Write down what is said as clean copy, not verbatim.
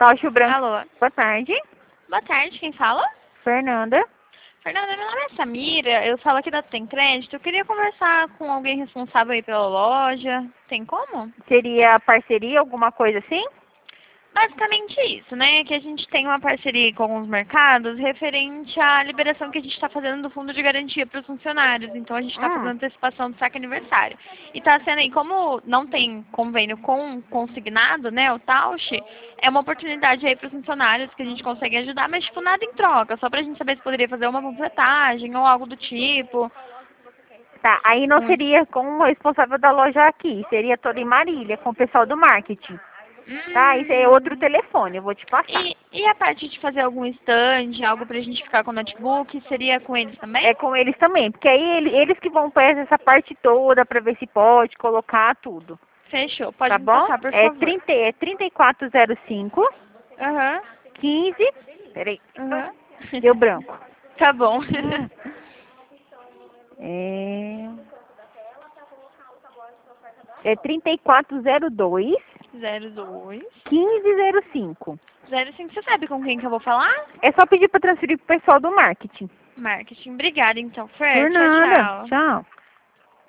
Tacho Branco. Alô? Boa tarde. Boa tarde, quem fala? Fernanda. Fernanda, meu nome é Samira, eu falo aqui da Tem Crédito. Eu queria conversar com alguém responsável aí pela loja. Tem como? Seria parceria, alguma coisa assim? Basicamente isso, né? Que a gente tem uma parceria com alguns mercados referente à liberação que a gente está fazendo do fundo de garantia para os funcionários. Então a gente está fazendo antecipação do saque aniversário. E está sendo aí, como não tem convênio com consignado, né? O Tausch, é uma oportunidade aí para os funcionários que a gente consegue ajudar, mas tipo nada em troca, só para a gente saber se poderia fazer uma panfletagem ou algo do tipo. Tá, aí não seria com o responsável da loja aqui, seria toda em Marília, com o pessoal do marketing. Tá, isso é outro telefone, eu vou te passar. E a parte de fazer algum stand, algo pra gente ficar com o notebook, seria com eles também? É com eles também, porque aí eles que vão fazer essa parte toda pra ver se pode colocar tudo. Fechou, pode Tá me bom? passar, por É, favor. 3405 Aham, 15. Peraí. aham. Deu branco. Tá bom. É 3402 02 1505. 05. Você sabe com quem que eu vou falar? É só pedir para transferir pro pessoal do marketing. Marketing. Obrigada, então, Fer. Por Tchau, nada. tchau. Tchau.